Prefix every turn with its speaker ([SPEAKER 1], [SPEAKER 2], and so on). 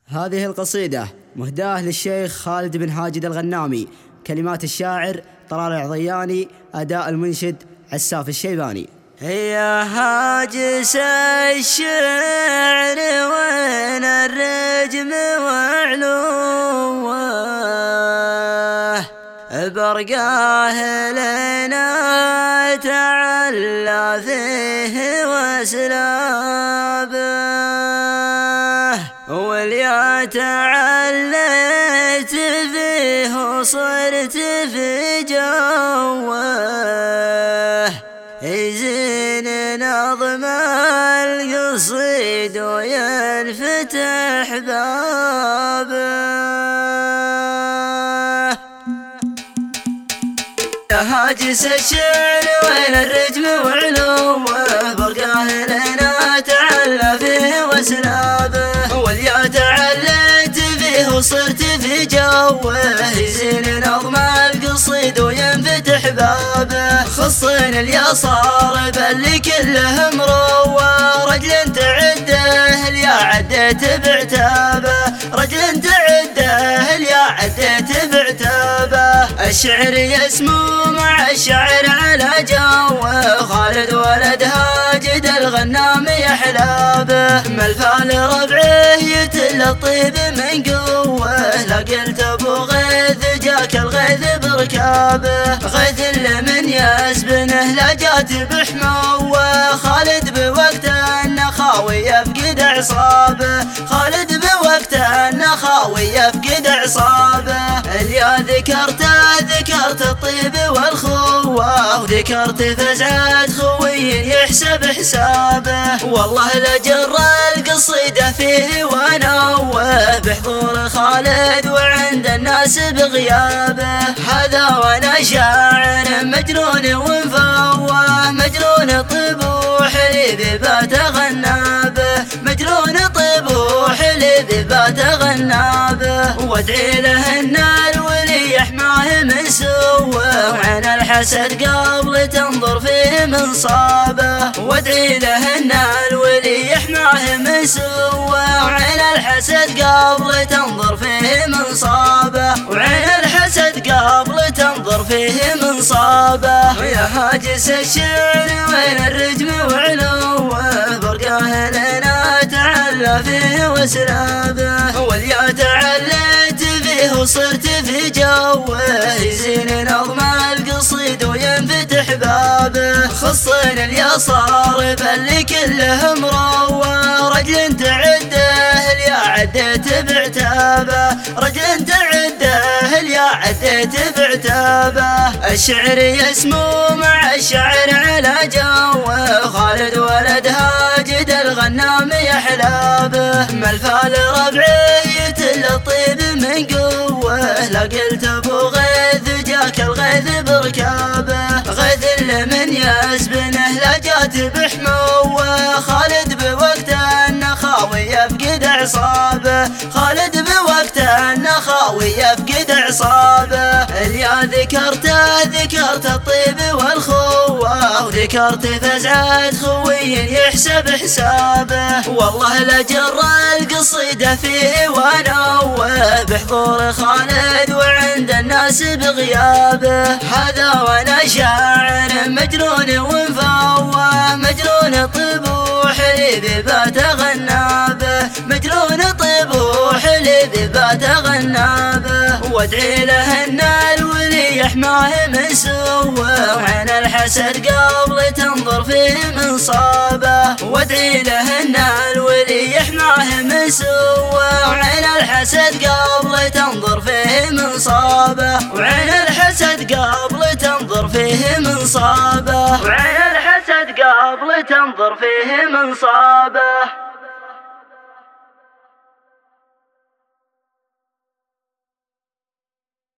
[SPEAKER 1] هذه القصيدة مهداة للشيخ خالد بن هاجد الغنامي، كلمات الشاعر طلال العضياني، أداء المنشد عساف الشيباني.
[SPEAKER 2] يا هاجس الشعر وين الرجم وعلوه، برقاه لنا تعلى فيه وسلابه، واليا تعليت فيه وصرت في جوه، يزين نظم القصيد وينفتح بابه. يا هاجس الشعر وين الرجم وعلوه، برقاه لنا تعلى فيه وسلابه، واليا تعليت فيه وصرت في جوه، يزين نظم القصيد وينفتح بابه. خصين اليا صار بل كله مروه، رجل تعده اليا عديت بعتابه، رجل تعده اليا عديت بعتابه. الشعر يسمو مع الشعر على جوه، خالد ولد هاجد الغنامي يحلابه، ملفال ربعه يتل الطيب من قوه، لا قلت ابو غيث جاك الغيث بركابه، غيث اللي من يسبنه لا جات بحموه، خالد بوقت النخاوي يفقد اعصابه، خالد بوقت النخاوي يفقد اعصابه. اليا ذكرت الطيب والخوه، وذكرت فزعة خوي يحسب حسابه، والله لجر القصيدة فيه ونوه، بحضور خالد وعند الناس بغيابه. هذا وانا شاعر مجنون ومفوه، مجنون طبوح لي ببات غنابه، مجنون طبوح لي ببات غنابه. وادعي له ان الولي يحماه من سوه، وعين الحسد قبل تنظر فيه من صابه، وادعي له ان الولي يحماه من سوه، وعين الحسد قبل تنظر فيه من صابه، وعين الحسد قبل تنظر فيه من صابه. ويا هاجس الشعر وين الرجم وعلوه، برقاه لنا تعلى فيه وسلابه، واليا تعليت فيه وصرت في جوه، يزين نظم القصيد وينفتح بابه. خصين اليا صار بل كله مروه، رجل تعده اليا عديت بعتابه، رجل تعده اليا عديت بعتابه. الشعر يسمو مع الشعر على جوه، خالد ولد هاجد الغنامي يحلابه، ملفال ربعه يتل الطيب من قوه، لا قلت ابو غيث جاك الغيث بركابه، غيث اللي من يسبنه لا جات بحموه، خالد بوقت النخاوي يفقد اعصابه، خالد بوقت النخاوي يفقد اعصابه. اليا ذكرت الطيب والخوه، وذكرت فزعة خوي يحسب حسابه، والله لجر القصيدة فيه ونوه، بحضور خالد وعند الناس بغيابه. هذا وانا شاعر مجنون ومفوه، مجنون طبوح لي ببات غنابه، مجنون طبوح لي ببات غنابه. وادعي له ان الولي يحماه من سوه، وعين الحسد قبل تنظر فيه من صابه، وادعي له ان الولي يحماه من سوه، وعين الحسد قبل تنظر فيه من صابه، وعين الحسد قبل تنظر فيه من صابه، وعين الحسد قبل تنظر فيه من صابه.